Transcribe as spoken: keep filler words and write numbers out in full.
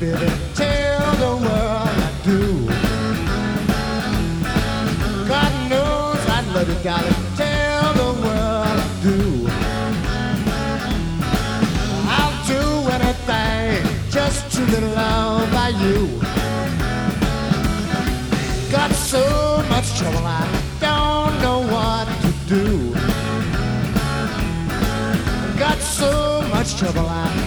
baby, tell the world I do. God knows I love you, darling, tell the world I do. I'll do anything just to get loved by you. Got so much trouble I don't know what to do. Got so much trouble I